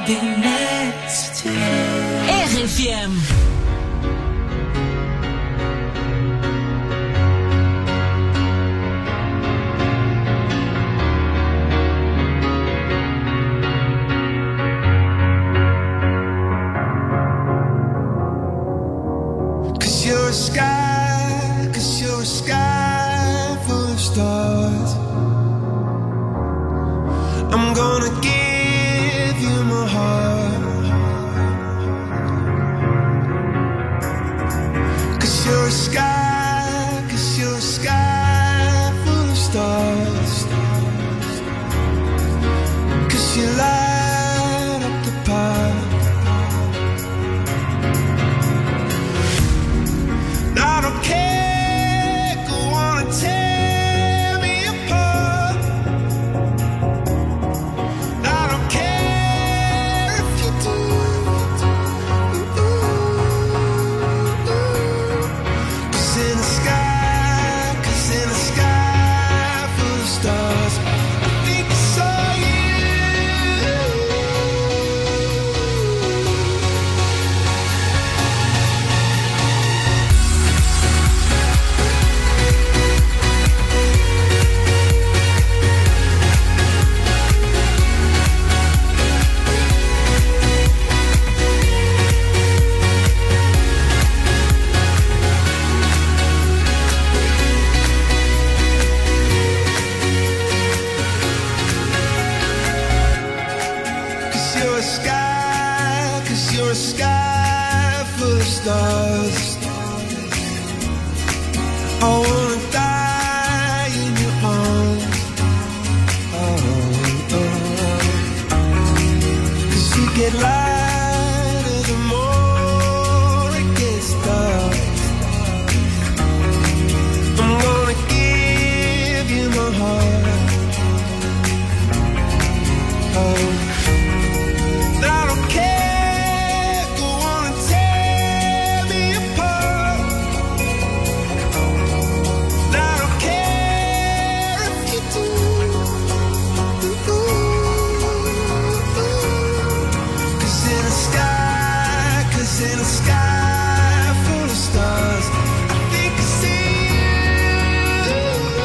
be next to you. RFM. You're a sky full of stars. I'm gonna give you my heart. 'Cause you're a sky full of stars. 'Cause you light up the path. I don't care, go on and tear me apart. I don't care if you do. 'Cause in a sky full of stars, I think I saw you. You're a sky full of stars. I wanna die in your arms. Oh. 'Cause you get lighter the more it gets dark. I'm gonna give you my heart. Oh. I don't care, go on and tear me apart. I don't care if you do. 'Cause in a sky full of stars, I think I see you.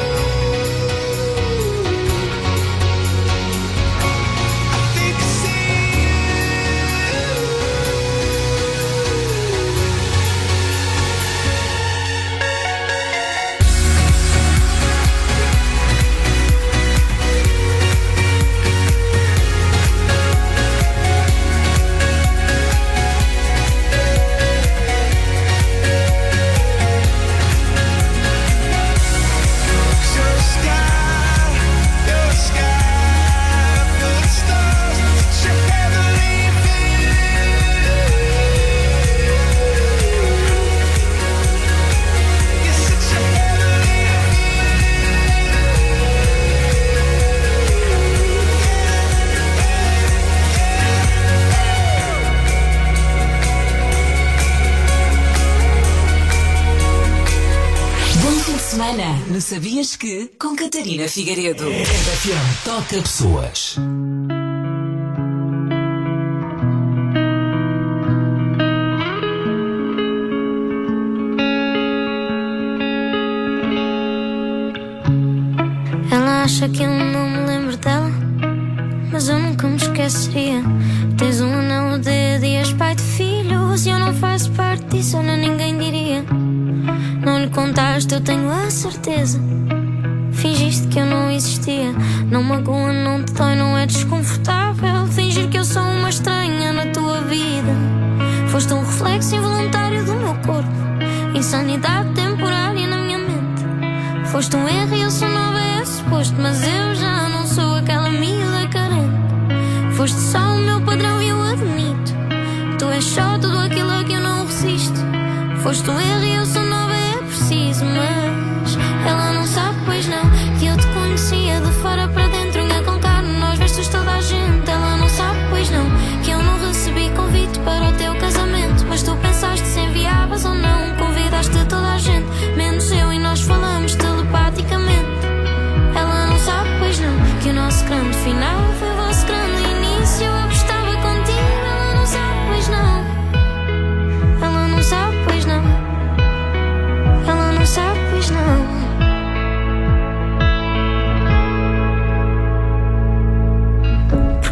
I think I see No Sabias Que, com Catarina Figueiredo. RFM toca pessoas. Ela acha que eu não me lembro dela, mas eu nunca me esqueceria. Tens um anel no dedo e és pai de filhos, e eu não faço parte disso, olha, ninguém diria. Não lhe contaste, eu tenho a certeza. Fingiste que eu não existia. Não magoa, não te dói, não é desconfortável fingir que eu sou uma estranha na tua vida. Foste um reflexo involuntário do meu corpo, insanidade temporária na minha mente. Foste um erro e eu sou nova, é suposto, mas eu já não sou aquela miúda carente. Foste só o meu padrão e eu admito. Tu és só tudo aquilo a que eu não resisto. Foste um erro e eu sou nova, é preciso, mas ela não sabe, pois não, que eu te conhecia de fora para dentro, unha com carne, nós vestes toda a gente. Ela não sabe, pois não, que eu não recebi convite para o teu casamento, mas tu pensaste se enviavas ou não. Convidaste toda a gente, menos eu, e nós falamos telepaticamente. Ela não sabe, pois não, que o nosso grande final foi o vosso grande início. Eu apostava contigo.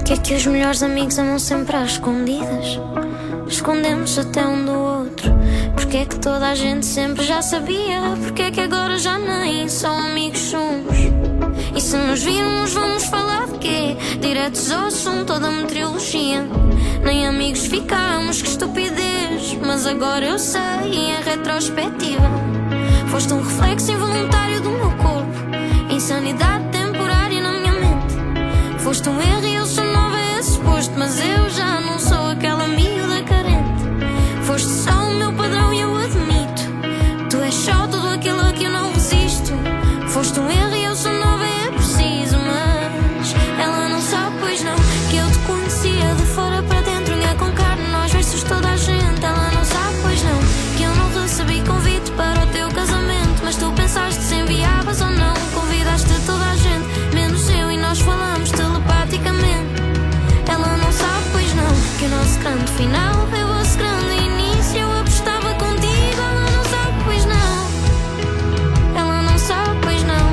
Porque é que os melhores amigos amam sempre às escondidas? Escondemos até um do outro. Porque é que toda a gente sempre já sabia? Porque é que agora já nem só amigos somos? E se nos virmos vamos falar de quê? Diretos ao assunto, toda meteorologia. Nem amigos ficámos, que estupidez. Mas agora eu sei, em retrospectiva, foste um reflexo involuntário do meu corpo, insanidade temporária na minha mente. Foste um erro e eu sou nova a esse posto, mas eu já não sou aquela miúda carente. Foste só o meu padrão e eu admito. Tu és só tudo aquilo a que eu não resisto. Foste um erro e eu sou nova, é preciso. Mas ela não sabe, pois não, que eu te conhecia de fora para dentro, unha com carne, nós versus toda a gente. Ela não sabe, pois não, que eu não recebi convite para o teu casamento. Mas tu pensaste se enviavas ou não. Convidaste toda a gente, menos eu, e nós falamos telepaticamente. Ela não sabe, pois não, que o nosso grande final foi o vosso grande início. Eu apostava contigo. Ela não sabe, pois não. Ela não sabe, pois não.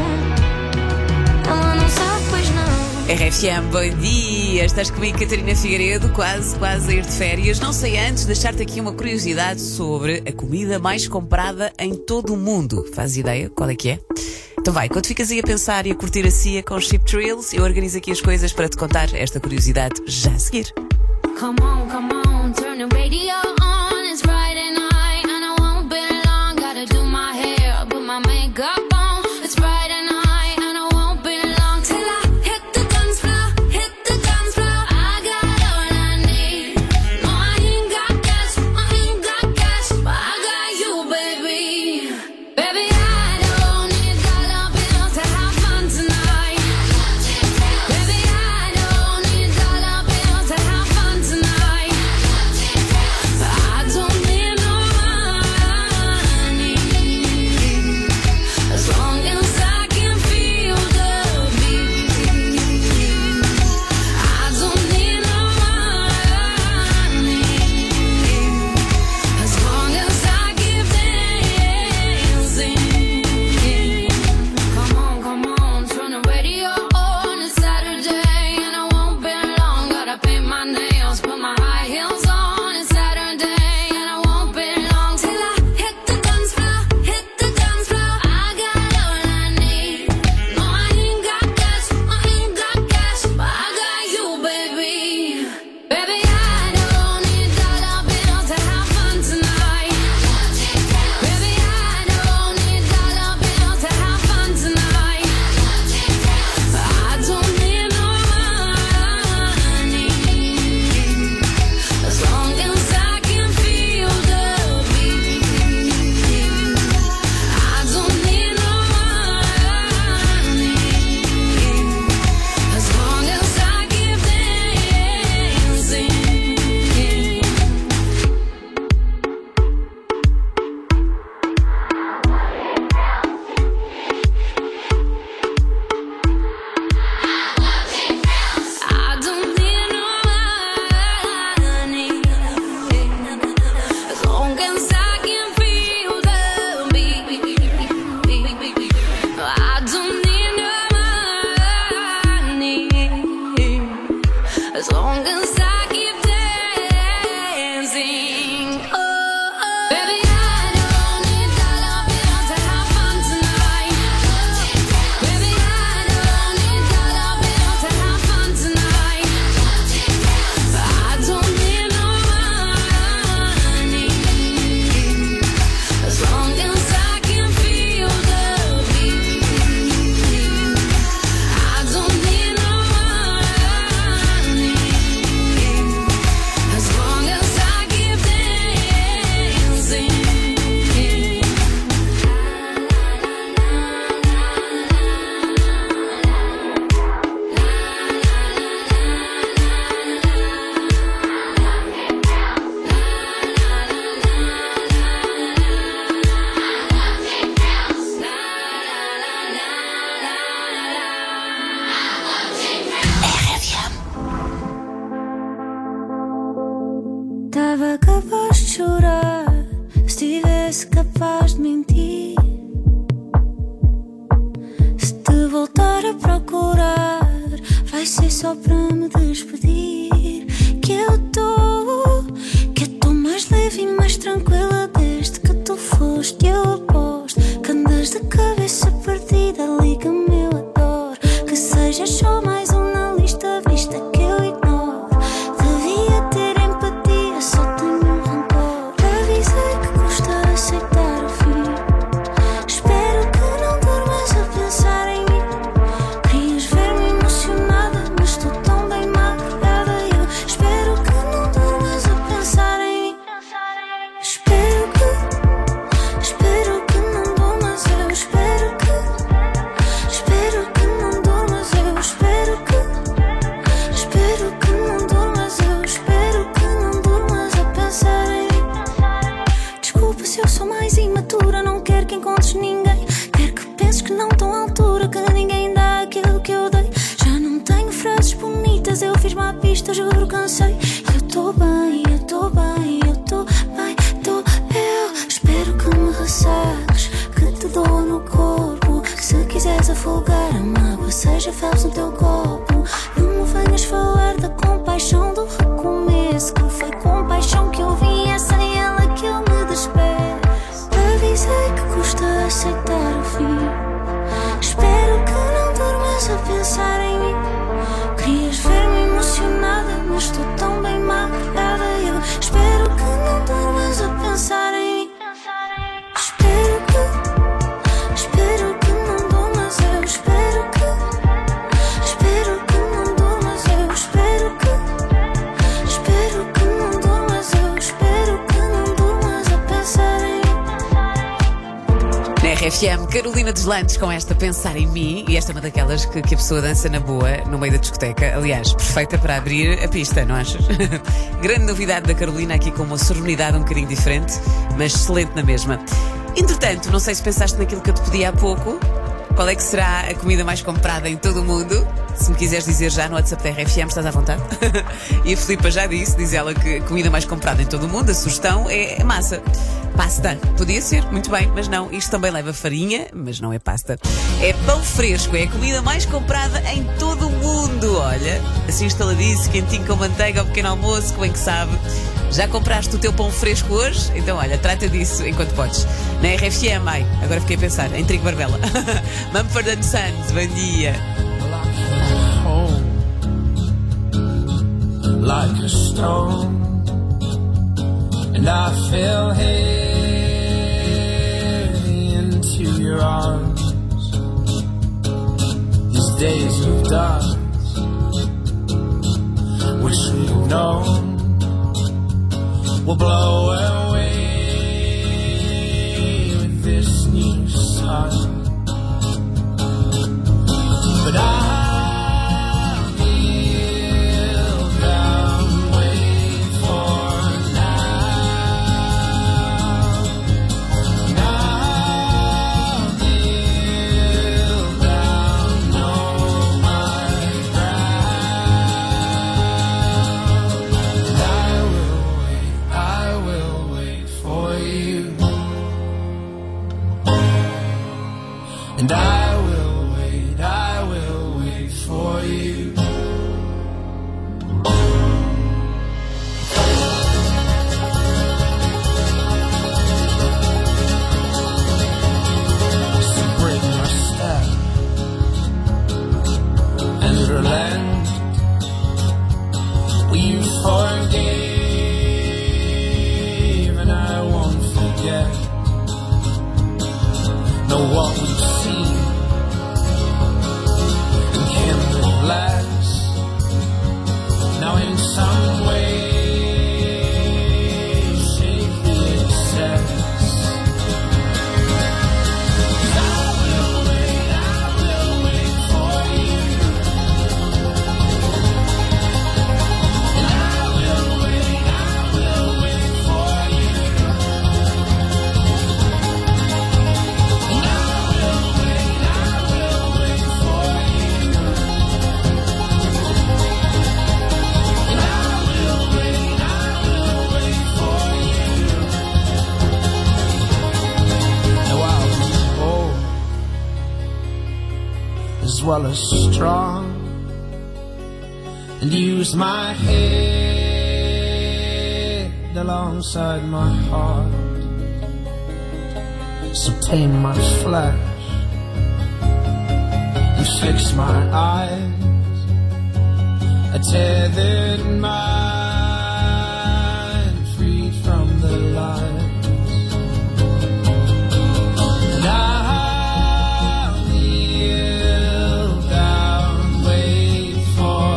Ela não sabe, pois não. RFM, bom dia. Estás comigo, Catarina Figueiredo, quase a ir de férias. Não sei antes deixar-te aqui uma curiosidade sobre a comida mais comprada em todo o mundo. Fazes ideia qual é que é? Então vai, quando ficas aí a pensar e a curtir a CIA com Chip Thrills, eu organizo aqui as coisas para te contar esta curiosidade já a seguir. Come on, turn the radio on. It's Friday night and I won't be long. Gotta do my hair, put my makeup on. It's Friday night and I won't be long till I hit the dance floor, hit the dance floor. I got all I need. No, I ain't got cash, but I got you, baby. Baby, I don't need dollar bills to have fun tonight. Baby, I don't need dollar bills to have fun tonight. I don't need no money, as long as I can feel the beat. I don't need no money, as long as I keep dancing. Come on, turn the radio on. It's Saturday and I won't be long. Gotta paint my nails, put my high heels on. It's Saturday and I won't be long till I hit the dance floor, hit the dance floor. I got all I need. No, I ain't got cash, but I got you, baby. Baby, I don't need dollar bills to have fun tonight. Baby, I don't need dollar bills to have fun tonight. I don't need no money, as long as I can feel the beat. I don't need no money, as long as I keep dancing. I don't need no money, as long as I can feel the beat. I don't need no money, as long as I keep dancing. Oh, baby, I don't need dollar bills to have fun tonight. Baby, I don't need dollar bills to have fun tonight. I don't need no money, as long as I can feel the beat. I don't need no money, as long as I keep dancing. Tava capaz de chorar se tivesse capaz de mentir. Se te voltar a procurar, vai vai ser só para me despedir. Que eu estou mais leve e mais tranquila desde que tu foste. Eu aposto que andas de cabeça perdida. Liga-me, eu adoro que sejas só mais um na lista vista que eu ignoro. Devia ter empatia, só tenho rancor. Avisei que custa aceitar o fim. Espero que não durmas a pensar em mim. Querias ver-me emocionada, mas estou tão bem maquiada. Eu espero que não durmas a pensar em mim. Espero que não durmas. Eu espero que não durmas. Eu espero que não durmas. Eu espero que não durmas a pensar em mim. Desculpa se eu sou mais imatura, não quero que encontres ninguém. Quero que penses que não estou à altura, que ninguém dá aquilo que eu dei. Já não tenho frases bonitas, eu fiz-me à pista, juro, cansei. Eu estou bem, eu estou bem, eu estou bem, estou. Eu espero que me ressaques, que te dou no corpo. Se quiseres afogar a mágoa, seja felps no teu copo. Não me venhas falar da compaixão do recomeço, que foi compaixão que eu vim, é sem ela que eu me despeço. Avisei que custa aceitar o fim. Espero que não durmas a pensar em mim. Querias ver-me emocionada, mas estou tão bem maquiada. Eu espero que não durmas a pensar em mim. Espero que não durmas. Eu espero que não durmas. Eu espero que não durmas. Eu espero que não durmas a pensar em mim. Na RFM, Carolina Deslandes com esta Pensar em Mim. E esta é uma daquelas que a pessoa dança na boa, no meio da discoteca. Aliás, perfeita para abrir a pista, não achas? Grande novidade da Carolina, aqui com uma sonoridade um bocadinho diferente, mas excelente na mesma. Entretanto, não sei se pensaste naquilo que eu te pedi há pouco. Qual é que será a comida mais comprada em todo o mundo? Se me quiseres dizer já no WhatsApp da RFM, estás à vontade. E a Filipa já disse, diz ela que a comida mais comprada em todo o mundo, a sugestão é massa. Pasta. Podia ser, muito bem, mas não. Isto também leva farinha, mas não é pasta. É pão fresco, é a comida mais comprada em todo o mundo. Olha, assim instaladiço, quentinho com manteiga ao pequeno almoço, como é que sabe? Já compraste o teu pão fresco hoje? Então olha, trata disso enquanto podes. Na RFM, ai, agora fiquei a pensar, em Trigo Barbela. Mumford & Sons, bom dia. Like a stone, and I fell heavy into your arms. These days of dance, wish we'd known, will blow away with this new sun. But I'll kneel down, wait for now. And I'll kneel down, know my ground. And I will wait for you. And I will wait for you. So break my step and relent. You forgave and I won't forget. Know what we've seen and can't live less. Now in some way shape the excess. I will wait for you. And I will wait for you. And I will wait for you. And I will wait for you. Now I'll be bold as well as strong. and use my head alongside my heart. So tame my flesh and fix my eyes. A tethered mind, freed from the lies. And I'll kneel down, wait for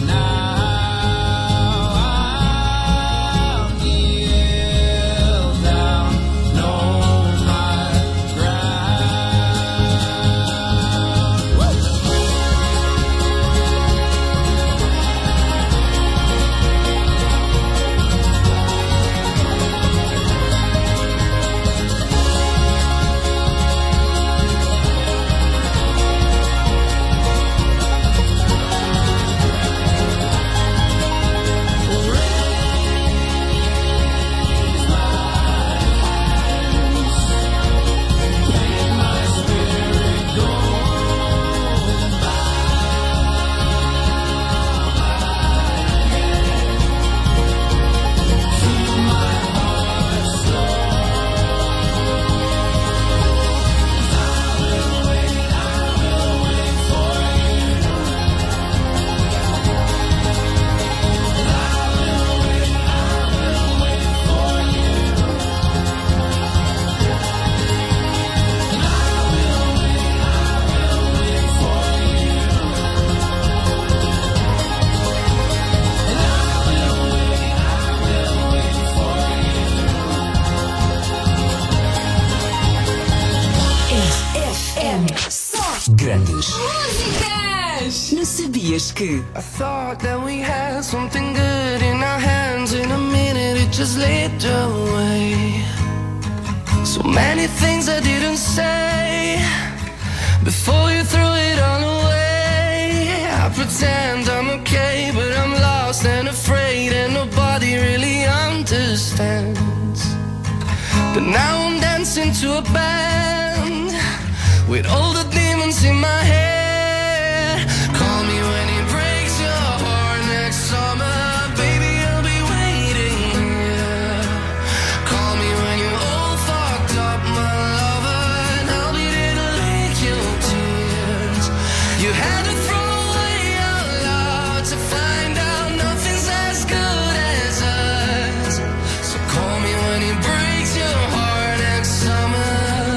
now. I'll kneel down, know my ground. Grandes músicas. Não sabias que I thought that we had something good in our hands. In a minute it just slipped away. So many things I didn't say before you threw it all away. I pretend I'm okay, but I'm lost and afraid, and nobody really understands. But now I'm dancing to a band with all the demons in my head. Call me when it breaks your heart next summer, baby, I'll be waiting here. Call me when you're all fucked up, my lover, and I'll be there to lick your tears. You had to throw away our love to find out nothing's as good as us. So call me when it breaks your heart next summer.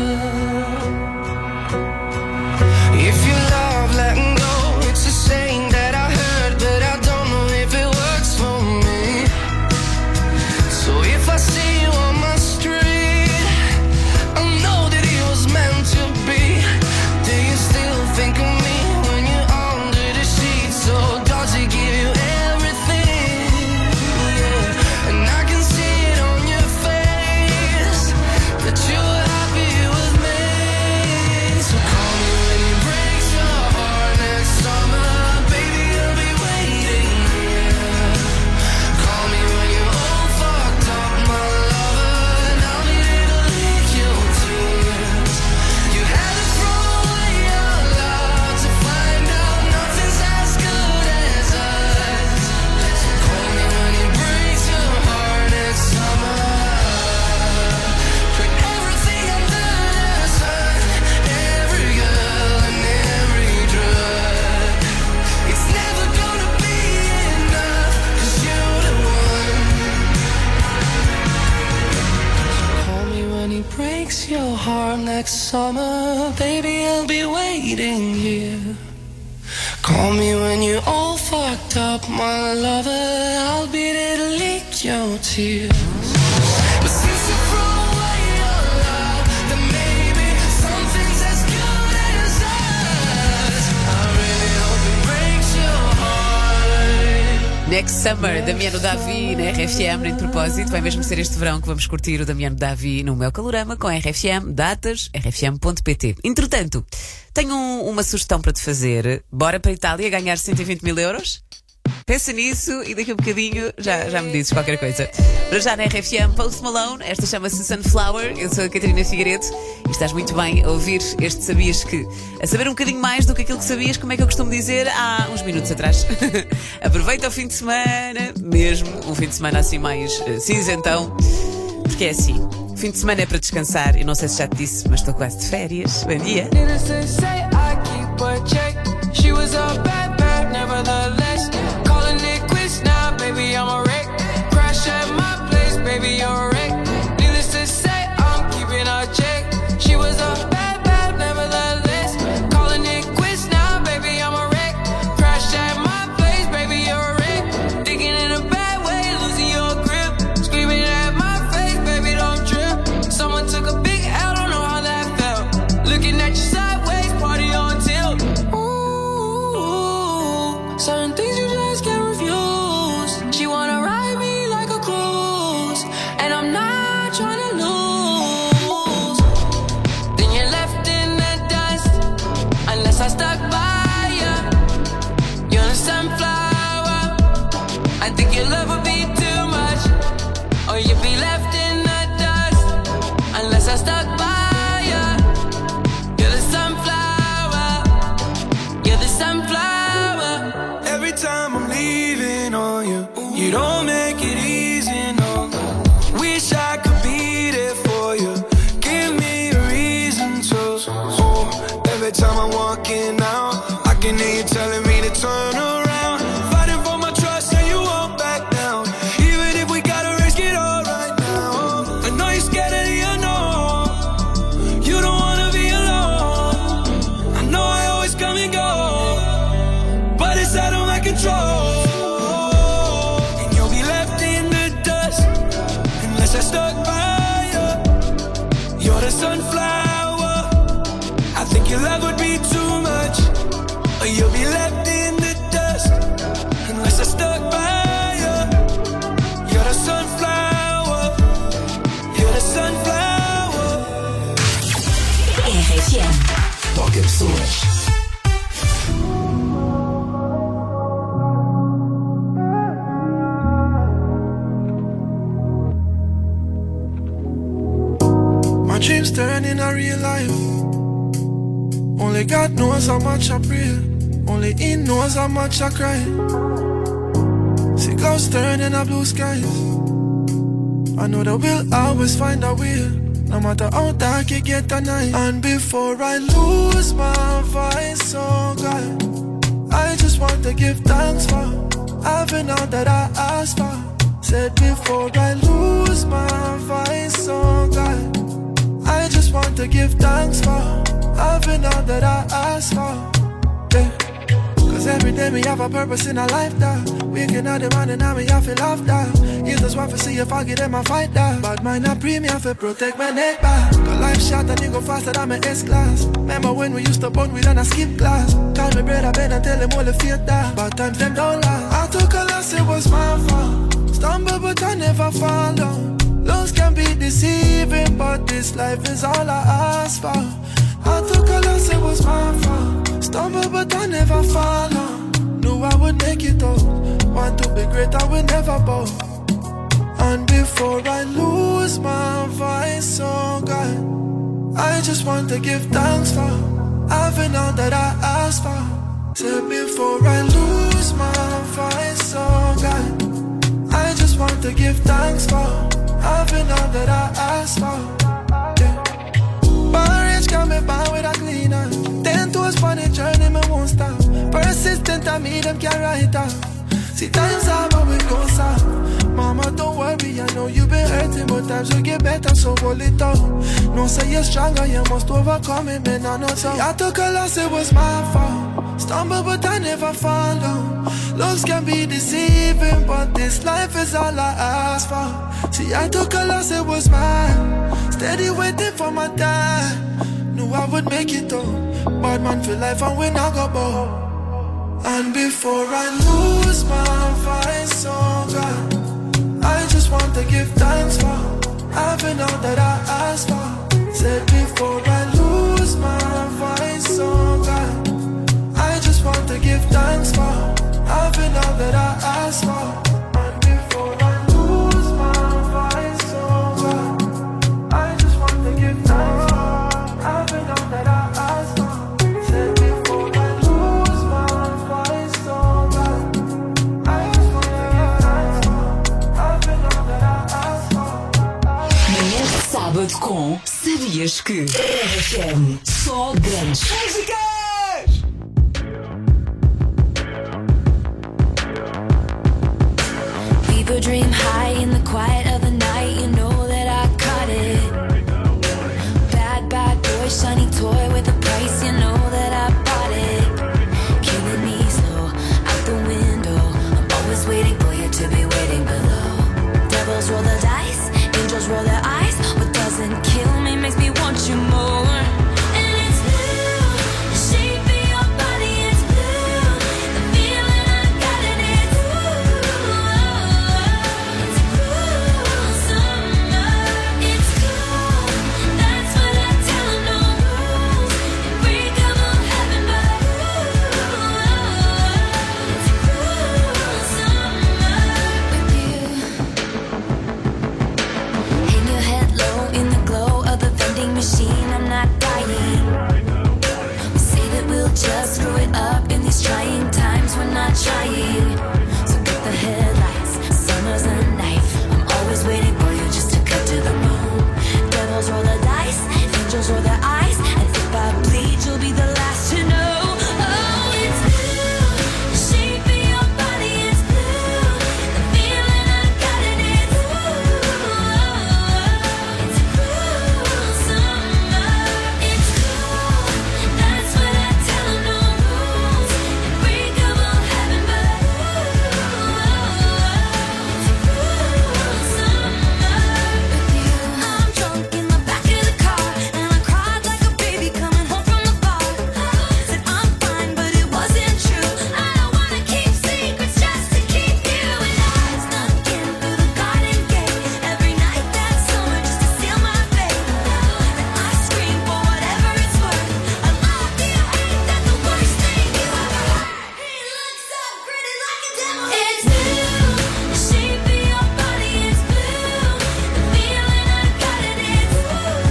If you love letting go, it's a saying that I heard, but I don't know if it works for me. So if I see you on my street, I know that it was meant to be. Do you still think of me when you're under the sheets? Or does it give you everything? Yeah. And I can see it on your face that you're happy with me. So call me when it breaks your heart next summer, baby, I'll be waiting here. Call me when you're all fucked up, my lover, and I'll be there to lick your tears. You had to throw away your love to find out nothing's as good as us. So call me when it breaks your heart next summer. Tried everything under the sun, every girl and every drug. It's never gonna be enough, 'cause you're the one. Call me when he breaks your heart next summer, baby, I'll be waiting here. Call me when you're all fucked up, my lover, I'll be there to lick your tears. But since you threw away your love, then maybe something's as good as us. I really hope it breaks your heart. Next Summer, Damiano Davi na RFM. Nem de propósito, vai mesmo ser este verão que vamos curtir o Damiano Davi no meu Calorama com a RFM, datas, rfm.pt. Entretanto, tenho uma sugestão para te fazer. Bora para a Itália ganhar 120 mil euros? Pensa nisso e daqui a um bocadinho já me dizes qualquer coisa. Para já na RFM, Post Malone, esta chama-se Sunflower. Eu sou a Catarina Figueiredo e estás muito bem a ouvir este Sabias Que. A saber um bocadinho mais do que aquilo que sabias, como é que eu costumo dizer há uns minutos atrás. Aproveita o fim de semana, mesmo um fim de semana assim mais cinzentão, porque é assim. Fim de semana é para descansar e não sei se já te disse, mas estou quase de férias. Bom dia. She was a bad, bad, nevertheless. Calling it quits now, baby, I'm a wreck. Crash at my place, baby, you're a wreck. Needless to say, I'm keeping her check. She was a bad, bad, nevertheless. Calling it quits now, baby, I'm a wreck. Crash at my place, baby, you're a wreck. Thinking in a bad way, losing your grip. Screaming at my face, baby, don't trip. Someone took a big L, don't know how that felt. Looking at you sideways, party on tilt. Certain things you just can't refuse. She wanna ride me like a cruise, and I'm not trying to lose. Then you're left in the dust, unless I stuck by you. You're a sunflower. I think your love would be too much, or you'd be left in the dust, unless I stuck by you. You're the sunflower. You're the sunflower. Every time I'm leaving on you, you don't make it easy, no. Wish I could be there for you. Give me a reason to. Oh, every time I'm walking out, I can hear you telling me to turn around. Fighting for my trust and you won't back down. Even if we gotta risk it all right now. I know you're scared of the unknown. You don't wanna be alone. I know I always come and go, but it's out of my control. And you'll be left in the dust, unless I stuck by you. You're the sunflower. I think your love would be too much, or you'll be left in the dust, unless I stuck by you. You're the sunflower. You're the sunflower. RFM. Toca pessoas. My dreams turn in a real life. Only God knows how much I pray. Only He knows how much I cry. See clouds turn in a blue skies. I know that we'll always find a way, no matter how dark it get at night. And before I lose my voice, oh God, I just want to give thanks for having all that I asked for. Said before I lose my voice, oh God, I just want to give thanks for having all that I asked for. Yeah. Cause every day me have a purpose in a life that waking up the morning and me have to laugh that. You just want to see if I get in my fight that. But mine not premium for protect my neck back. Cause life short and you go faster than my S-class. Remember when we used to bond we done a skip class. Call me brother Ben and tell him all the fear that. But times them don't last. I took a loss, it was my fault. Stumble but I never fall down. Loves can be deceiving, but this life is all I ask for. I took a loss, it was my fault. Stumble but I never fall on. Knew I would make it out. Want to be great, I will never bow. And before I lose my voice, oh God, I just want to give thanks for having all that I asked for. Said before I lose my voice, oh God, I just want to give thanks for having all that I asked for. Yeah. Barrage got me bound with a cleaner. 10 toes on the journey, me won't stop. Persistent, I mean them can't write off. See times hard, but we go soft. Mama, don't worry, I know you've been hurting, but times will get better, so hold it out. No say you're stronger, you must overcome it, man, I know so. I took a loss, it was my fault. Stumble, but I never fall down. Loves can be deceiving, but this life is all I ask for. See, I took a loss, it was mine. Steady waiting for my time. Knew I would make it though. Bad man for life and we not go bow. And before I lose my voice, oh God, I just want to give thanks for having all that I asked for. Said before I lose my voice, oh God, I just want to give thanks for having all that I Sabias que RFM só grandes músicas? People dream high in the quiet of the night. You know that I caught it. Bad, bad boy, shiny toy with a price. You know that I bought it. Killing me slow, out the window. I'm always waiting for you to be waiting below. Devils roll the dice, angels roll their eyes. What doesn't kill me makes me want you more. And it's blue, the shape of your body is blue. The feeling I got in it, it's cool summer. It's cool, that's what I tell 'em, no rules. Unbreakable heaven, but it's cool summer with you. Hang your head low in the glow of the vending machine. I'm not dying. We say that we'll just screw it up in these trying times. We're not trying. So get the headlights. Summer's a knife. I'm always waiting for you just to cut to the bone. Devils roll the dice. Angels roll their eyes. And if I bleed, you'll be the last to know. Oh, it's blue. The shape of your body is blue. The feeling I got in it, it's cool summer. It's cool, that's what I tell 'em, no rules. Unbreakable heaven, but it's cool summer with you. I'm drunk in the back of the car, and I cried like a baby coming home from the bar. Said I'm fine, but it wasn't true. I don't wanna keep secrets just to keep you. And I snuck in through the garden gate every night that summer just to seal my fate. And I scream for whatever it's worth. I love you, ain't that the worst thing you ever heard? He looks so pretty like a devil. It's blue, the shape of your body is blue. The feeling I got in it, it's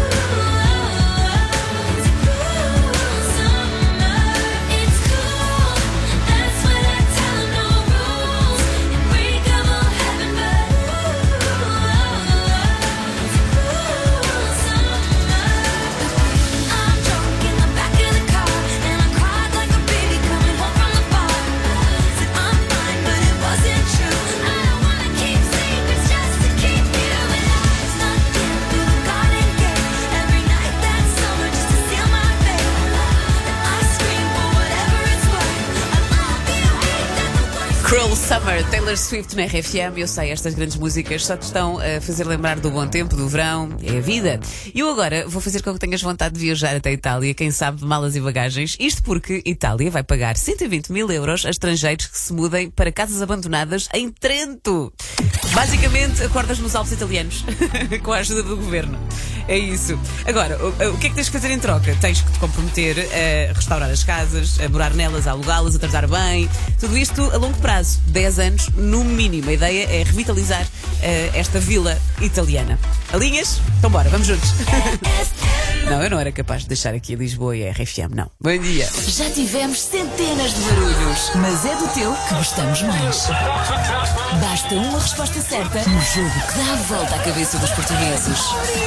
cool summer. It's cool, that's what I tell 'em, no rules. Unbreakable heaven, but it's cool summer. I'm drunk in the back of the car, and I cried like a baby coming home from the bar. Said I'm fine, but it wasn't true. I don't wanna keep secrets just to keep you. And I snuck in through the garden gate every night that summer just to seal my fate. And I scream for whatever it's worth. I love you, ain't that the worst? Cruel Summer, Taylor Swift na RFM. Eu sei, estas grandes músicas só te estão a fazer lembrar do bom tempo, do verão, é a vida. E eu agora vou fazer com que tenhas vontade de viajar até a Itália, quem sabe de malas e bagagens. Isto porque Itália vai pagar 120 mil euros a estrangeiros que se mudem para casas abandonadas em Trento. Basicamente, acordas nos Alpes italianos com a ajuda do governo. É isso. Agora, o que é que tens que fazer em troca? Tens que te comprometer a restaurar as casas, a morar nelas, a alugá-las, a tratar bem. Tudo isto a longo prazo, 10 anos no mínimo. A ideia é revitalizar esta vila italiana. Alinhas? Então bora, vamos juntos. Não, eu não era capaz de deixar aqui Lisboa e a RFM, não. Bom dia. Já tivemos centenas de barulhos, mas é do teu que gostamos mais. Basta uma resposta certa no jogo que dá a volta à cabeça dos portugueses.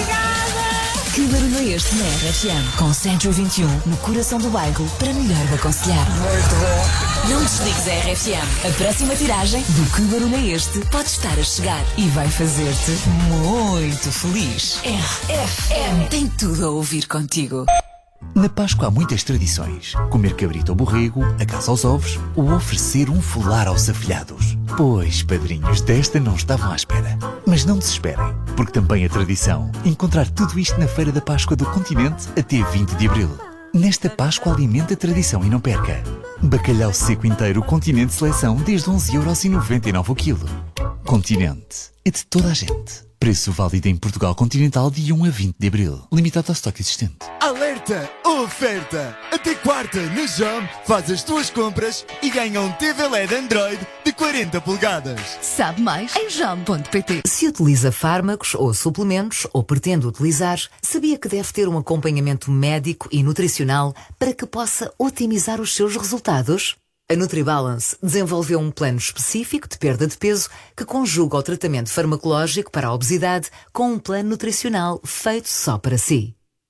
Que barulho é este na RFM? Com Centro 21, no coração do bairro, para melhor o aconselhar. Muito bom. Não desligues a RFM. A próxima tiragem do Que Barulho é Este pode estar a chegar e vai fazer-te muito feliz. RFM tem tudo a ouvir contigo. Na Páscoa há muitas tradições. Comer cabrito ou borrego, a caça aos ovos ou oferecer um folar aos afilhados. Pois, padrinhos, desta não estavam à espera. Mas não desesperem, porque também é tradição encontrar tudo isto na Feira da Páscoa do Continente até 20 de Abril. Nesta Páscoa alimente a tradição e não perca. Bacalhau seco inteiro Continente Seleção desde 11,99€ o quilo. Continente, é de toda a gente. Preço válido em Portugal Continental de 1 a 20 de Abril. Limitado ao estoque existente. Alerta! Oferta! Até quarta, na JOM, faz as tuas compras e ganha um TV LED Android de 40 polegadas. Sabe mais em jam.pt. Se utiliza fármacos ou suplementos, ou pretende utilizar, sabia que deve ter um acompanhamento médico e nutricional para que possa otimizar os seus resultados? A NutriBalance desenvolveu um plano específico de perda de peso que conjuga o tratamento farmacológico para a obesidade com um plano nutricional feito só para si.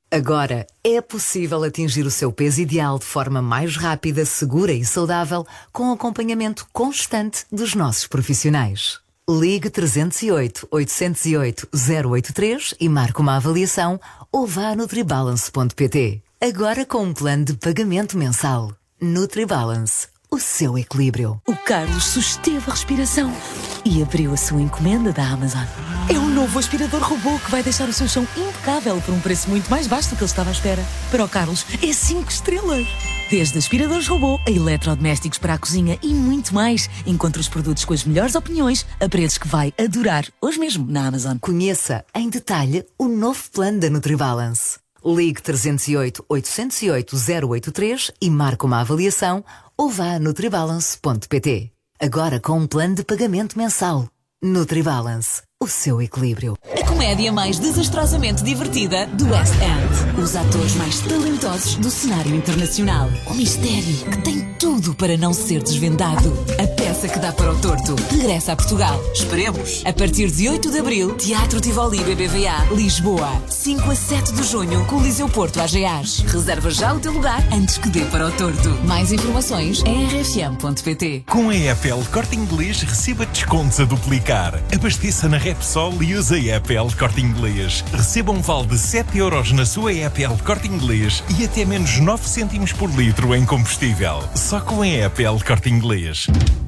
Agora é possível atingir o seu peso ideal de forma mais rápida, segura e saudável com acompanhamento constante dos nossos profissionais. Ligue 308 808 083 e marque uma avaliação ou vá a nutribalance.pt. Agora com um plano de pagamento mensal. NutriBalance, o seu equilíbrio. O Carlos susteve a respiração e abriu a sua encomenda da Amazon. É um novo aspirador robô que vai deixar o seu chão impecável por um preço muito mais baixo do que ele estava à espera. Para o Carlos, é 5 estrelas. Desde aspiradores robô a eletrodomésticos para a cozinha e muito mais. Encontre os produtos com as melhores opiniões a preços que vai adorar hoje mesmo na Amazon. Conheça em detalhe o novo plano da NutriBalance. Ligue 308 808 083 e marque uma avaliação ou vá a nutribalance.pt. Agora com um plano de pagamento mensal. NutriBalance, o seu equilíbrio. A comédia mais desastrosamente divertida do West End. Os atores mais talentosos do cenário internacional. O mistério que tem tudo para não ser desvendado. A peça que dá para o torto regressa a Portugal. Esperemos. A partir de 8 de abril, Teatro Tivoli BBVA, Lisboa. 5 a 7 de junho, Coliseu Porto AGAs. Reserva já o teu lugar antes que dê para o torto. Mais informações em rfm.pt. Com a EPL Corte Inglês, receba descontos a duplicar. Abasteça na Repsol e use a EPL Corte Inglês. Receba um vale de 7 euros na sua EPL Corte Inglês e até menos 9 cêntimos por litro em combustível. Só com a EPL Corte Inglês.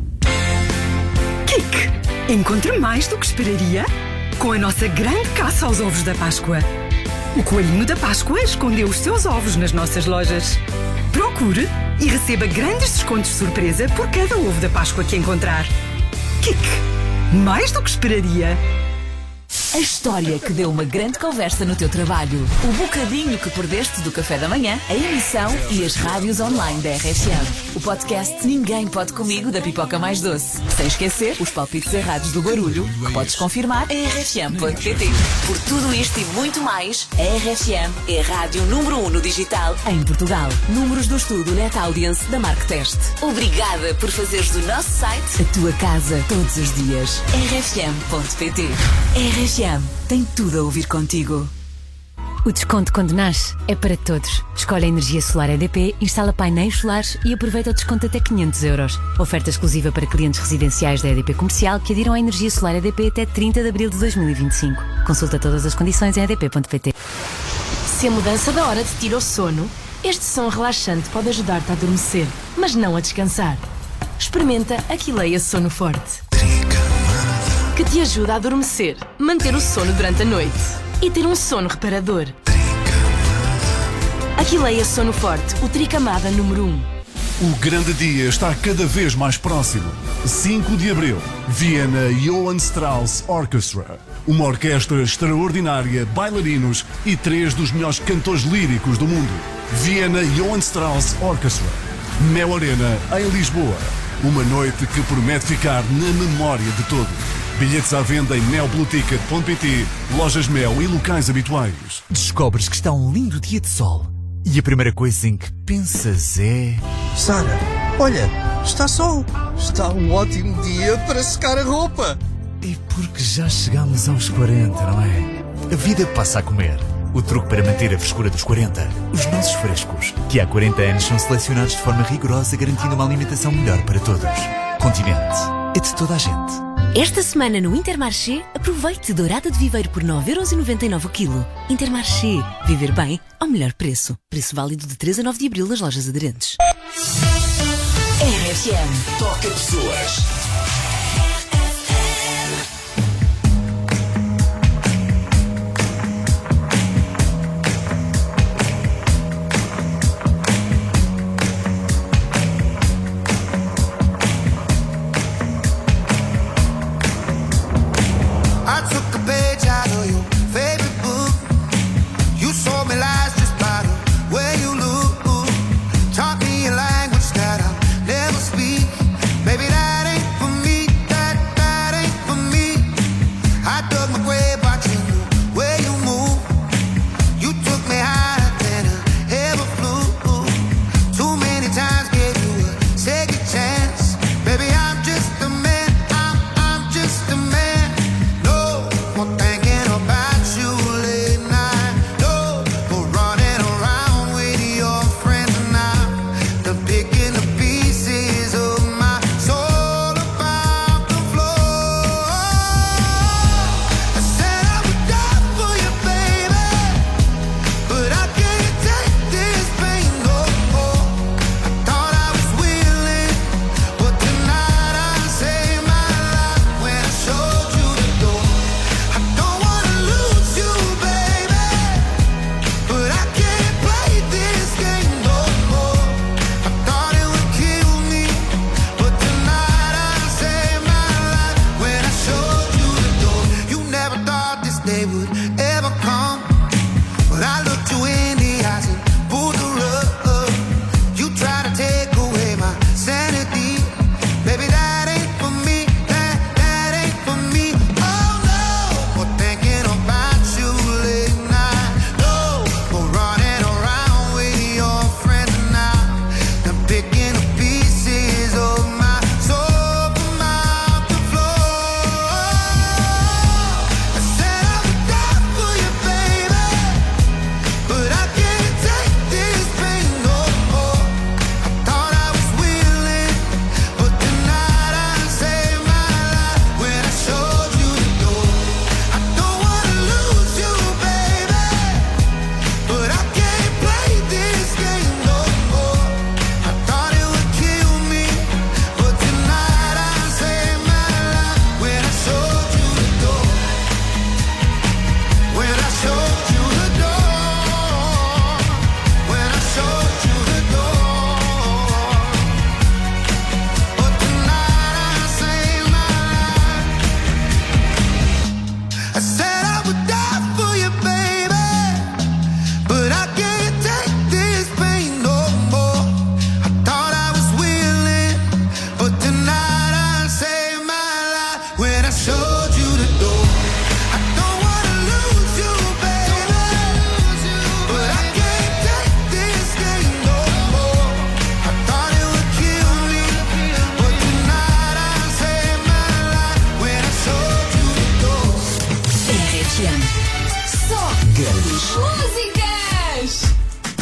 Kik, encontre mais do que esperaria com a nossa grande caça aos ovos da Páscoa. O Coelhinho da Páscoa escondeu os seus ovos nas nossas lojas. Procure e receba grandes descontos de surpresa por cada ovo da Páscoa que encontrar. Kik, mais do que esperaria. A história que deu uma grande conversa no teu trabalho. O bocadinho que perdeste do café da manhã, a emissão e as rádios online da RFM. O podcast Ninguém Pode Comigo da Pipoca Mais Doce. Sem esquecer os palpites errados do barulho, que podes confirmar em rfm.pt. Por tudo isto e muito mais, a RFM é a rádio número 1 no digital em Portugal. Números do estudo Net Audience da Mark Test. Obrigada por fazeres do nosso site a tua casa todos os dias. rfm.pt. RFM tem tudo a ouvir contigo. O desconto quando nasce é para todos. Escolhe a energia solar EDP, instala painéis solares e aproveita o desconto até 500 euros. Oferta exclusiva para clientes residenciais da EDP Comercial que adiram à energia solar EDP até 30 de abril de 2025. Consulta todas as condições em edp.pt. Se a mudança da hora te tira o sono, este som relaxante pode ajudar-te a adormecer, mas não a descansar. Experimenta Aquileia Sono Forte, que te ajuda a adormecer, manter o sono durante a noite e ter um sono reparador. Aquileia Sono Forte, o tricamada número 1. O grande dia está cada vez mais próximo. 5 de abril, Viena Johann Strauss Orchestra. Uma orquestra extraordinária, bailarinos e 3 dos melhores cantores líricos do mundo. Viena Johann Strauss Orchestra. Mel Arena, em Lisboa. Uma noite que promete ficar na memória de todos. Bilhetes à venda em melblueticket.pt, lojas Mel e locais habituais. Descobres que está um lindo dia de sol. E a primeira coisa em que pensas é... Sara, olha, está sol. Está um ótimo dia para secar a roupa. E porque já chegamos aos 40, não é? A vida passa a comer. O truque para manter a frescura dos 40. Os nossos frescos, que há 40 anos são selecionados de forma rigorosa, garantindo uma alimentação melhor para todos. Continente. É de toda a gente. Esta semana no Intermarché, aproveite dourada de viveiro por 9,99€ o quilo. Intermarché. Viver bem ao melhor preço. Preço válido de 3 a 9 de abril nas lojas aderentes. RFM. Toca pessoas. Taught me a language that I'll never speak. Maybe that ain't showed you the door. I don't wanna lose you, baby, but I can't take this game no more. I thought it would kill me, but tonight I saved my life when I showed you the door. RFM. Só grandes músicas.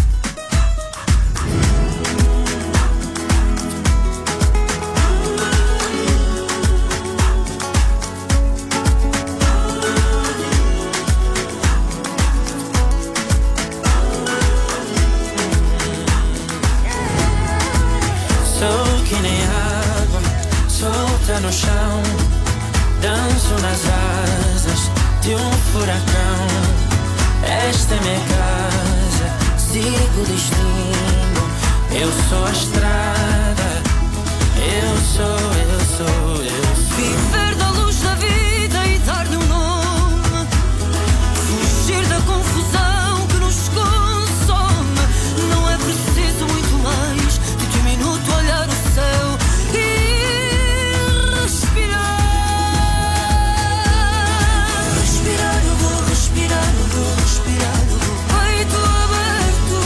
Que nem água solta no chão, danço nas asas de um furacão. Esta é minha casa, sigo o destino. Eu sou a estrada, eu sou. Viver da luz da vida e dar-lhe um nome, fugir da confusão que nos consome. Não é preciso muito mais do que um minuto olhar o céu e respirar. Respirar, eu vou respirar, eu vou respirar, eu vou. Peito aberto,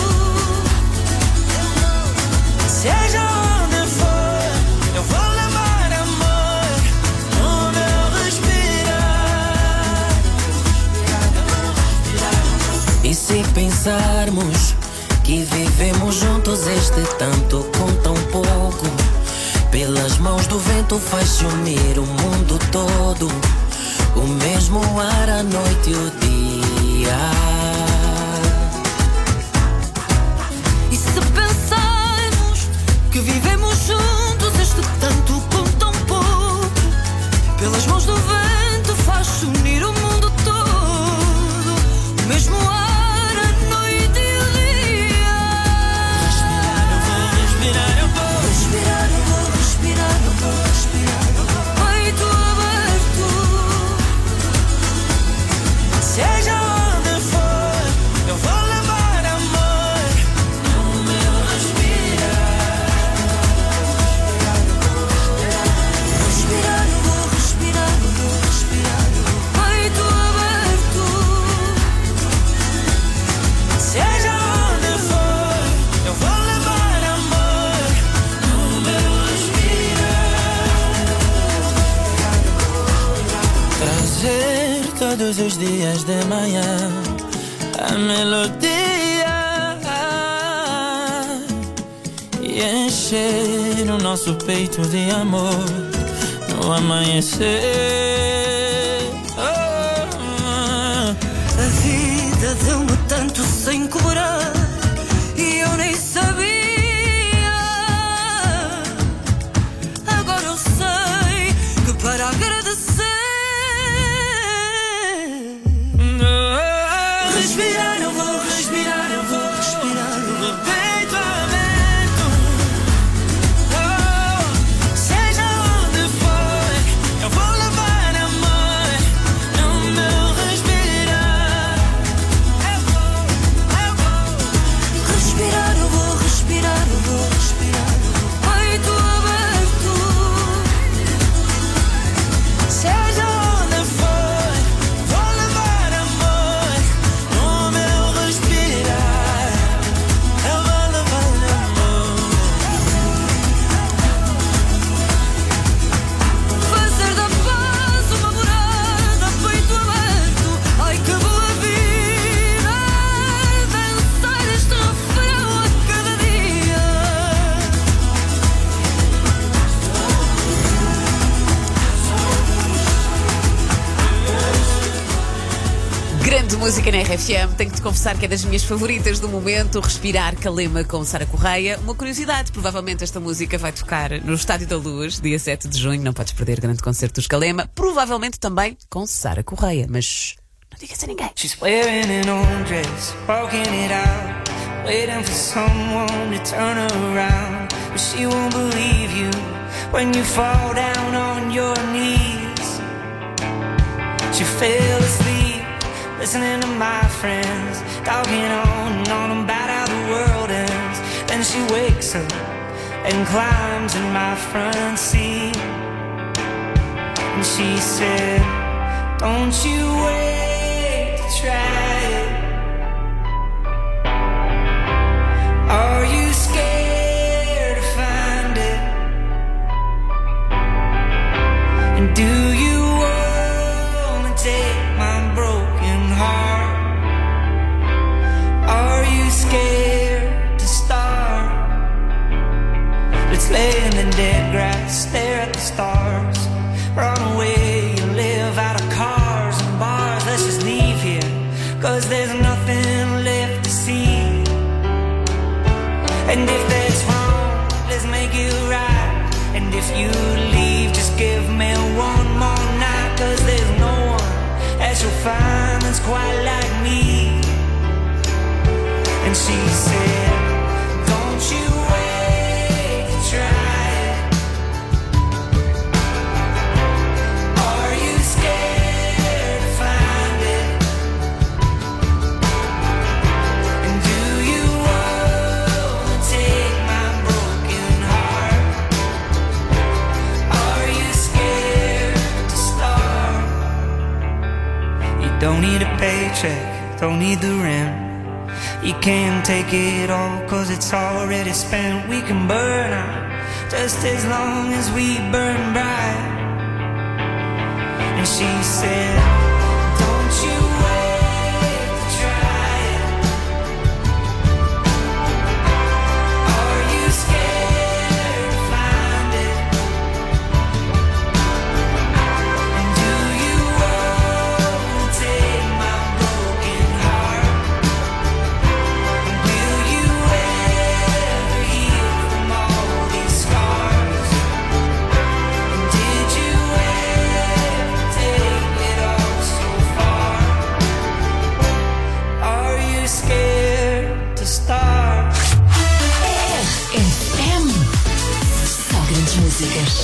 seja onde for, eu vou levar amor no meu respirar. E se pensarmos que vivemos juntos este tanto com tão pouco, pelas mãos do vento faz sumir o mundo todo, o mesmo ar, a noite e o dia. E se pensarmos que vivemos juntos este tanto com tão pouco, pelas mãos do vento faz unir o mundo todo, o mesmo ar, a noite e o dia. Respirar, eu vou respirar, eu vou respirar, eu vou respirar, eu vou respirar, eu vou. Peito aberto, seja onde for, eu vou levar amor no meu respirar. Respirar, eu vou respirar, eu vou respirar, eu vou. Peito aberto, seja onde for, eu vou levar amor no meu respirar. Trazer todos os dias de manhã a melodia e encher o nosso peito de amor no amanhecer. A vida deu-me tanto sem cobrar e eu nem sabia. Agora eu sei que para agradecer, respirar, eu vou respirar, eu vou respirar, eu vou. Peito aberto, seja onde for, eu vou levar amor no meu respirar. Eu vou respirar, eu vou respirar, eu vou respirar, eu vou. Peito aberto, seja onde for, vou levar amor no meu respirar. Eu vou levar amor. Fazer da paz uma morada, peito aberto. Ai que boa vida, dançar este refrão a cada dia. Grande música na RFM, tenho que te confessar que é das minhas favoritas do momento. Respirar, Calema com Sara Correia. Uma curiosidade, provavelmente esta música vai tocar no Estádio da Luz, dia 7 de junho. Não podes perder, grande concerto dos Calema. Provavelmente também com Sara Correia, mas não digas a ninguém. She's wearing an old dress, walking it out, waiting for someone to turn her around. But she won't believe you when you fall down on your knees. She fell asleep, listening to my friends, talking on and on about how the world ends. Then she wakes up and climbs in my front seat. And she said, don't you wait to try it. Are you scared to find it? And do you wanna take my broken heart? Are you scared to start? Let's lay in the dead grass, stare at the stars, run away and live out of cars and bars. Let's just leave here, 'cause there's nothing left to see. And if that's wrong, let's make it right. And if you leave, just give me one more night, 'cause there's no one that you'll find that's quite like me. And she said, don't you wait to try it. Are you scared to find it? And do you wanna take my broken heart? Are you scared to start? You don't need a paycheck, don't need the rent. You can't take it all, 'cause it's already spent. We can burn out just as long as we burn bright. And she said, don't you wait to try it. Are you scared to find it? And do you wanna take my broken heart? Will you ever heal from all these scars? And did you ever take it all so far? Are you scared to start? RFM. Só grandes músicas.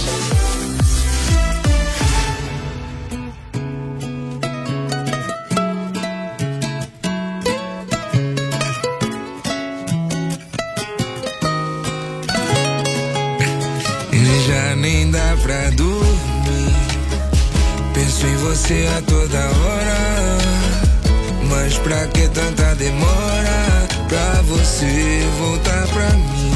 Já nem dá pra dormir. Penso em você a toda hora. Mas pra que tanta demora pra você voltar pra mim?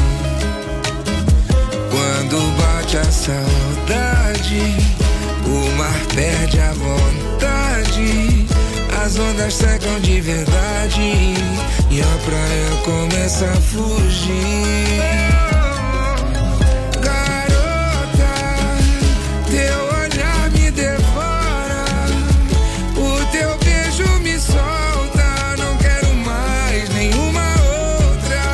Quando bate a saudade, o mar perde a vontade. As ondas secam de verdade e a praia começa a fugir. Teu olhar me devora, o teu beijo me solta. Não quero mais nenhuma outra.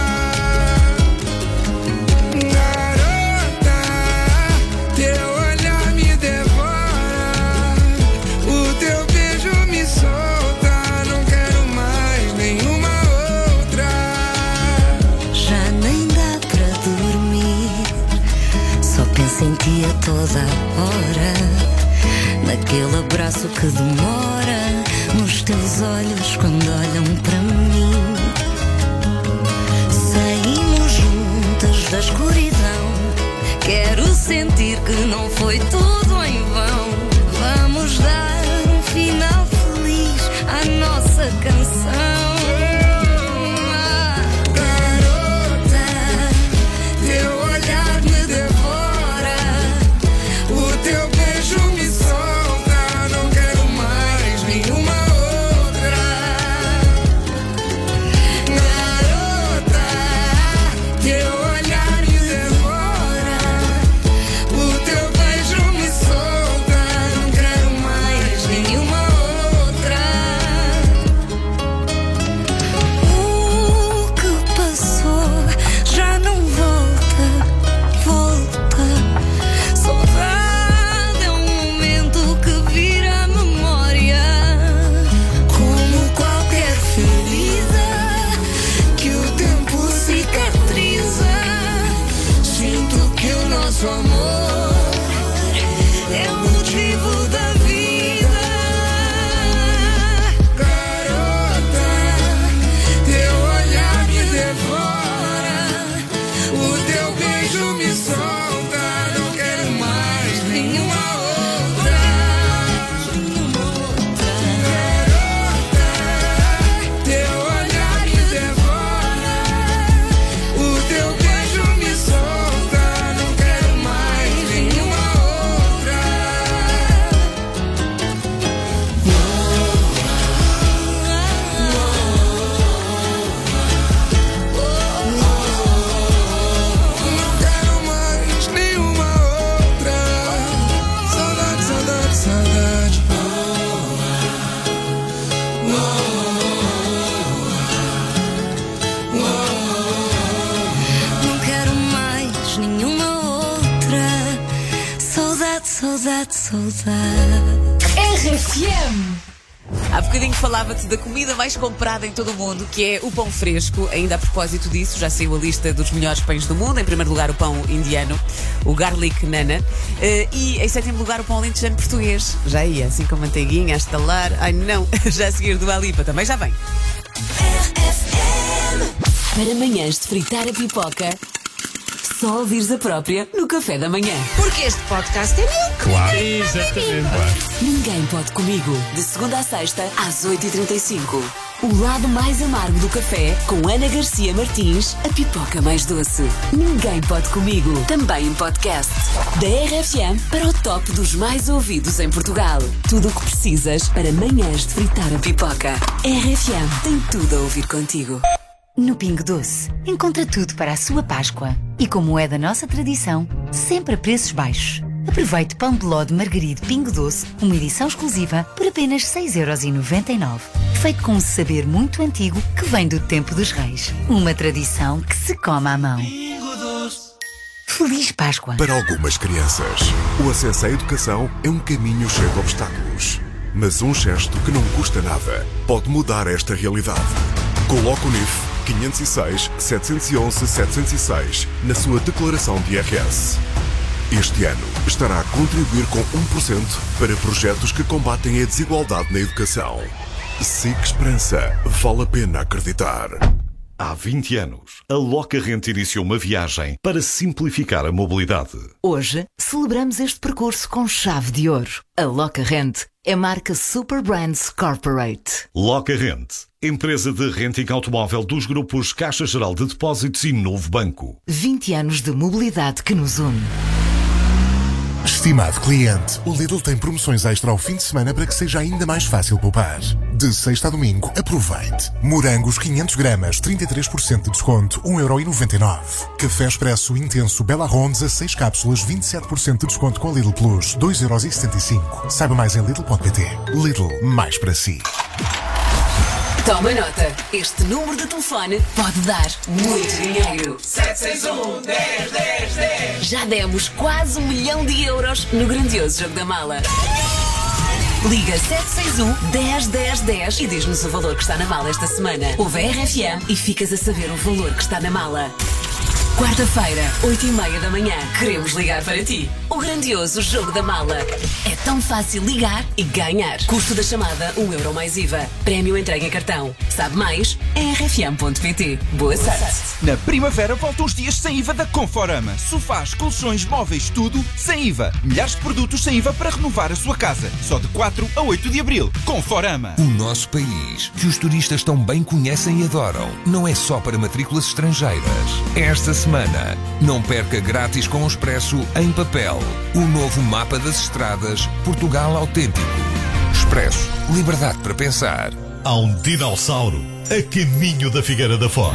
Garota, teu olhar me devora, o teu beijo me solta. Não quero mais nenhuma outra. Já nem dá pra dormir, só penso em ti a toda hora. Naquele abraço que demora, nos teus olhos quando olham para mim. Saímos juntas da escuridão, quero sentir que não foi tudo em vão. Vamos dar um final feliz à nossa canção. Garota, teu olhar me devora, o teu beijo me solta. Não quero mais nenhuma outra. Garota, teu olhar me devora, o teu beijo me solta. casa. RFM. Há bocadinho falava-te da comida mais comprada em todo o mundo, que é o pão fresco. Ainda a propósito disso, já saiu a lista dos melhores pães do mundo. Em primeiro lugar, o pão indiano, o garlic nana. E em sétimo lugar, o pão alentejano português. Já ia, assim com manteiguinha a estalar. Ai não, já a seguir do Alipa também já vem. Para manhãs de fritar a pipoca, só ouvires a própria no café da manhã. Porque este podcast é meu. Claro. Exatamente. Ninguém pode comigo. De segunda a sexta, às 8h35. O lado mais amargo do café, com Ana Garcia Martins, a pipoca mais doce. Ninguém pode comigo. Também em podcast. Da RFM para o top dos mais ouvidos em Portugal. Tudo o que precisas para manhãs de fritar a pipoca. RFM tem tudo a ouvir contigo. No Pingo Doce, encontra tudo para a sua Páscoa. E como é da nossa tradição, sempre a preços baixos. Aproveite pão de ló de margaride Pingo Doce, uma edição exclusiva, por apenas 6,99€. Feito com um saber muito antigo que vem do tempo dos reis. Uma tradição que se come à mão. Feliz Páscoa! Para algumas crianças, o acesso à educação é um caminho cheio de obstáculos. Mas um gesto que não custa nada pode mudar esta realidade. Coloque o NIF 506 711 706 na sua declaração de IRS. Este ano estará a contribuir com 1% para projetos que combatem a desigualdade na educação. SIC Esperança. Vale a pena acreditar. Há 20 anos, a Loca Rent iniciou uma viagem para simplificar a mobilidade. Hoje, celebramos este percurso com chave de ouro. A Loca Rent é marca Super Brands Corporate. Loca Rent, empresa de renting automóvel dos grupos Caixa Geral de Depósitos e Novo Banco. 20 anos de mobilidade que nos une. Estimado cliente, o Lidl tem promoções extra ao fim de semana para que seja ainda mais fácil poupar. De sexta a domingo, aproveite. Morangos 500 gramas, 33% de desconto, 1,99€. Café Expresso Intenso Bela Ron 16 cápsulas, 27% de desconto com Lidl Plus, 2,75€. Saiba mais em Lidl.pt. Lidl, mais para si. Toma nota, este número de telefone pode dar muito dinheiro. 761-10-10-10. Já demos quase 1 milhão de euros no grandioso Jogo da Mala. Liga 761-10-10-10 e diz-nos o valor que está na mala esta semana. Ouve a RFM e ficas a saber o valor que está na mala. Quarta-feira, 8h30 da manhã. Queremos ligar para ti. O grandioso Jogo da Mala. É tão fácil ligar e ganhar. Custo da chamada, 1€ mais IVA. Prémio entregue em cartão. Sabe mais? É rfm.pt. Boa sorte. Na primavera voltam os dias sem IVA da Conforama. Sofás, colchões, móveis, tudo sem IVA. Milhares de produtos sem IVA para renovar a sua casa. Só de 4 a 8 de abril. Conforama. O nosso país, que os turistas tão bem conhecem e adoram, não é só para matrículas estrangeiras. Esta semana, não perca grátis com o Expresso em papel o novo mapa das estradas Portugal Autêntico. Expresso, liberdade para pensar. Há um dinossauro a caminho da Figueira da Foz.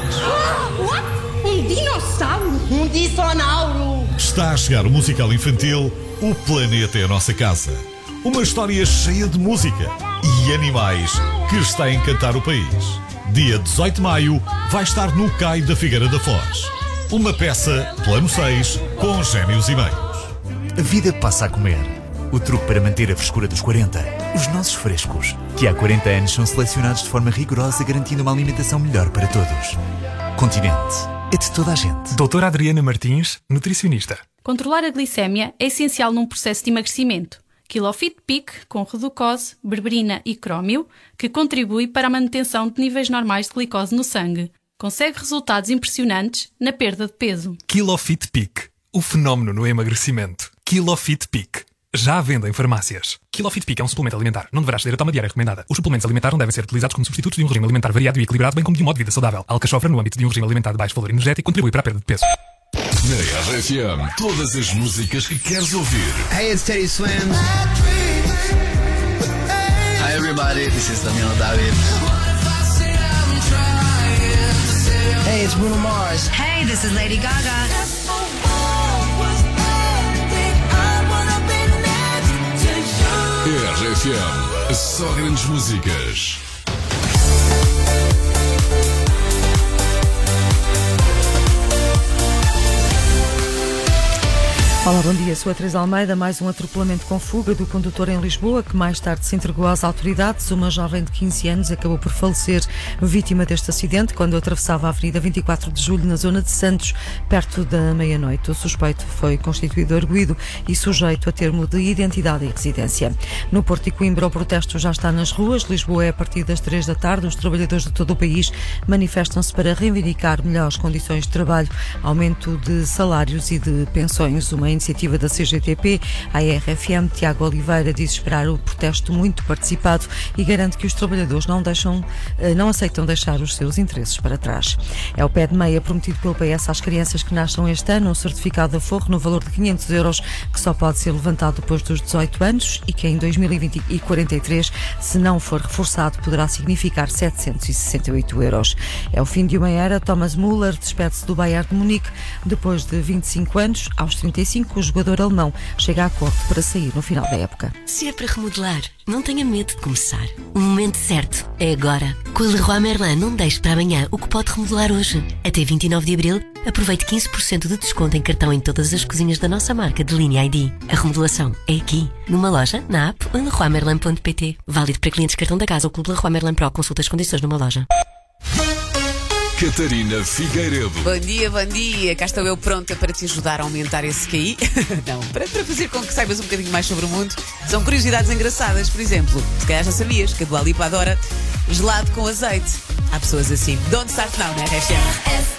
Um dinossauro? Um dinossauro! Está a chegar o musical infantil O Planeta é a Nossa Casa. Uma história cheia de música e animais que está a encantar o país. Dia 18 de maio vai estar no CAI da Figueira da Foz. Uma peça, plano 6, com génios e meios. A vida passa a comer. O truque para manter a frescura dos 40. Os nossos frescos, que há 40 anos são selecionados de forma rigorosa, garantindo uma alimentação melhor para todos. Continente. É de toda a gente. Doutora Adriana Martins, nutricionista. Controlar a glicémia é essencial num processo de emagrecimento. Kilofit Peak, com reducose, berberina e crómio, que contribui para a manutenção de níveis normais de glicose no sangue. Consegue resultados impressionantes na perda de peso. Kilofit Peak, o fenómeno no emagrecimento. Kilofit Peak, já à venda em farmácias. Kilofit Peak é um suplemento alimentar. Não deverá exceder a toma diária recomendada. Os suplementos alimentares não devem ser utilizados como substitutos de um regime alimentar variado e equilibrado, bem como de um modo de vida saudável. A alcachofra, no âmbito de um regime alimentar de baixo valor energético, contribui para a perda de peso. Na RFM, todas as músicas que queres ouvir. Hey, it's Teddy Swims. Hi everybody, this is Daniel David. Hey, it's Bruno Mars. Hey, this is Lady Gaga. RFM, só grandes músicas. Olá, bom dia. Sou a Teresa Almeida. Mais um atropelamento com fuga do condutor em Lisboa, que mais tarde se entregou às autoridades. Uma jovem de 15 anos acabou por falecer vítima deste acidente quando atravessava a Avenida 24 de Julho, na zona de Santos, perto da meia-noite. O suspeito foi constituído arguido e sujeito a termo de identidade e residência. No Porto e Coimbra, o protesto já está nas ruas. Lisboa é a partir das 3 da tarde. Os trabalhadores de todo o país manifestam-se para reivindicar melhores condições de trabalho, aumento de salários e de pensões. Uma iniciativa da CGTP, a RFM, Tiago Oliveira, diz esperar o protesto muito participado e garante que os trabalhadores não aceitam deixar os seus interesses para trás. É o pé de meia prometido pelo PS às crianças que nasçam este ano, um certificado de aforro no valor de 500 euros que só pode ser levantado depois dos 18 anos e que em 2043, se não for reforçado, poderá significar 768 euros. É o fim de uma era. Thomas Müller despede-se do Bayern de Munique depois de 25 anos. Aos 35, o jogador alemão chega a acordo para sair no final da época. Se é para remodelar, não tenha medo de começar. O momento certo é agora. Com a Leroy Merlin, não deixe para amanhã o que pode remodelar hoje. Até 29 de abril, aproveite 15% de desconto em cartão em todas as cozinhas da nossa marca de linha ID. A remodelação é aqui, numa loja, na app ou em leroymerlin.pt. Válido para clientes cartão da casa ou Clube Leroy Merlin Pro. Consulta as condições numa loja. Catarina Figueiredo. Bom dia, bom dia. Cá estou eu pronta para te ajudar a aumentar esse QI. Não, para fazer com que saibas um bocadinho mais sobre o mundo. São curiosidades engraçadas. Por exemplo, se calhar já sabias que a Dua Lipa adora gelado com azeite. Há pessoas assim. Don't start now, né, RFM?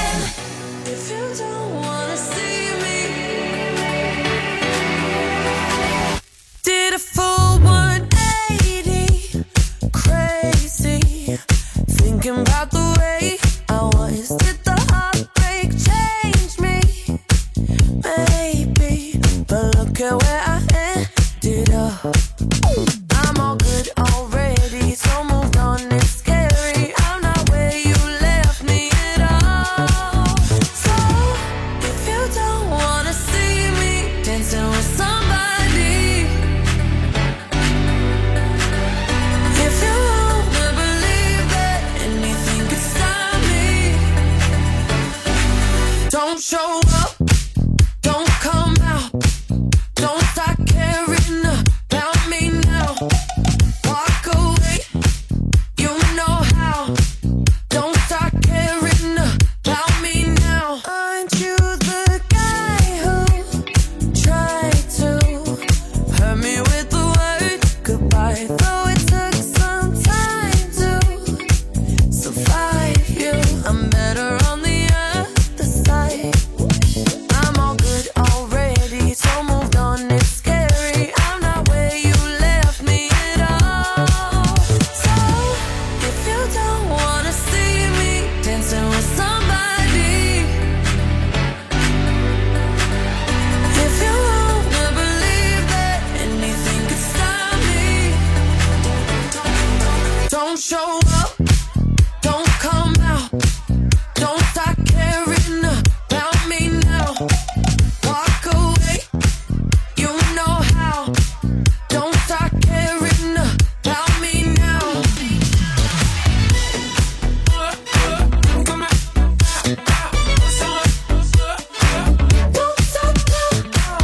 Did a full 180, crazy, thinking about the way I was. Did the heartbreak change me? Maybe, but look at where I ended up. I'm all good already, so moved on, it's scary. I'm not where you left me at all. So, if you don't wanna see me dancing with somebody, if you wanna believe that anything could stop me, don't show up, don't come out, don't start caring about me now. Walk away, you know how. Don't start caring about me now. Aren't you the guy who tried to hurt me with the word goodbye? Though it took some time to survive you, I'm better on the other side. I'm all good already, so moved on, it's scary. I'm not where you left me at all. So, if you don't wanna see me dancing with somebody, if you wanna believe that anything could stop me, don't show up, don't come out, don't start caring about me now. Walk away, you know how. Don't start caring about me now. Don't stop now.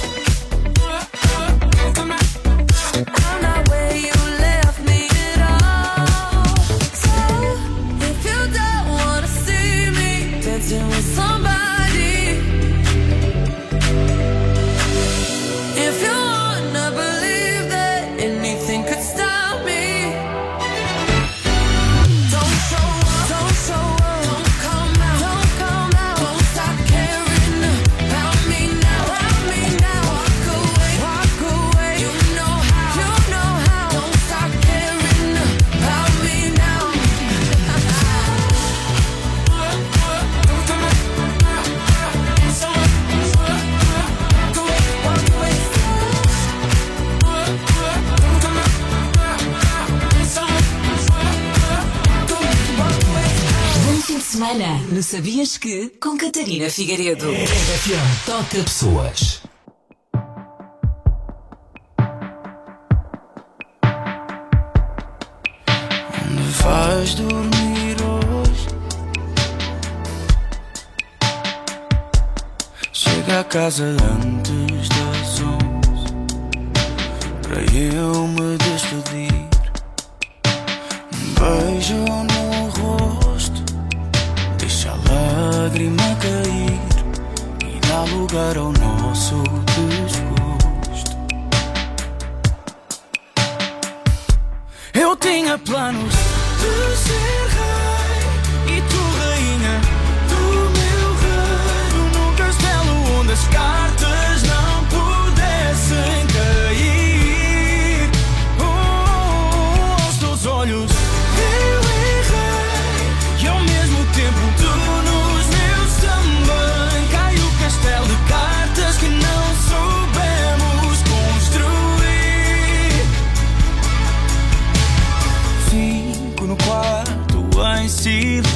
I'm not where you left me at all. So, if you don't wanna see me dancing with somebody, if you wanna believe that anything could stop me, don't show up, don't come out, don't stop caring about me now, walk away, you know how, don't stop caring about me now. Bom fim de semana no Sabias Que com Catarina Figueiredo. RFM toca pessoas. Onde vais dormir hoje? Chega à casa antes das 11 para eu me despedir. Um beijo no rosto deixa a lágrima cair e dá lugar ao nosso desgosto. Eu tinha planos de ser rei e tu rainha do meu reino, num castelo onde as cartas não pudessem cair. Aos teus olhos eu errei e ao mesmo tempo tu nos meus também. Cai o castelo de cartas que não soubemos construir. Fico no quarto em silêncio,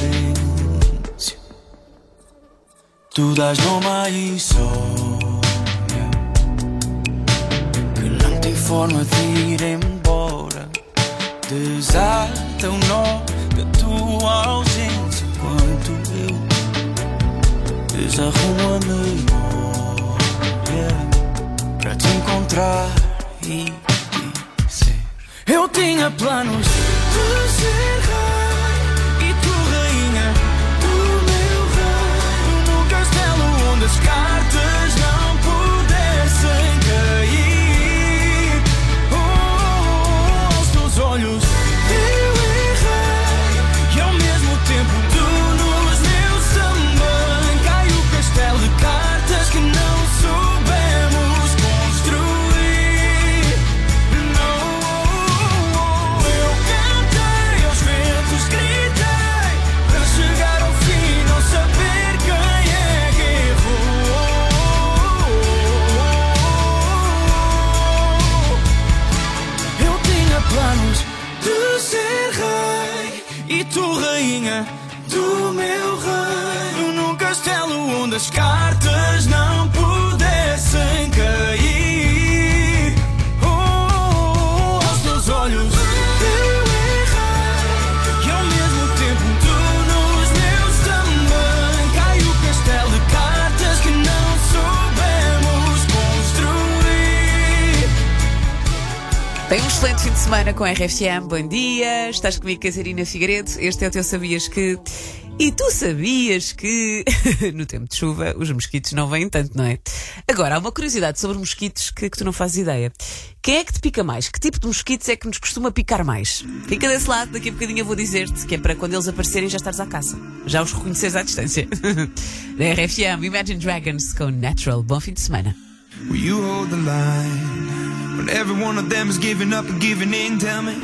tu dás nome à insônia que não tem forma de ir embora. Desata o nó da tua ausência enquanto eu desarrumo a memória para te encontrar e dizer: eu tinha planos de ser rei e tu rainha do meu reino, num castelo onde as cartas não pudessem cair. Aos teus olhos eu errei e ao mesmo tempo tu nos meus também. Cai o castelo de cartas que não soubemos construir. Eu cantei aos ventos, gritei para chegar ao fim, não saber quem é que errou. Eu tinha planos de ser rei e tu rainha do meu reino, num castelo onde as cartas não pudessem cair. Aos teus olhos eu errei e ao mesmo tempo tu nos meus também. Cai o castelo de cartas que não soubemos construir. Tem um excelente fim de semana com a RFM. Bom dia, estás comigo, Catarina Figueiredo. Este é o teu Sabias Que. E tu sabias que no tempo de chuva os mosquitos não vêm tanto, não é? Agora, há uma curiosidade sobre mosquitos que tu não fazes ideia. Quem é que te pica mais? Que tipo de mosquitos é que nos costuma picar mais? Fica desse lado, daqui a bocadinho eu vou dizer-te, que é para quando eles aparecerem já estares à caça. Já os reconheces à distância. Da RFM, Imagine Dragons com Natural. Bom fim de semana. Will you hold the line when every one of them is giving up and giving in? Tell me,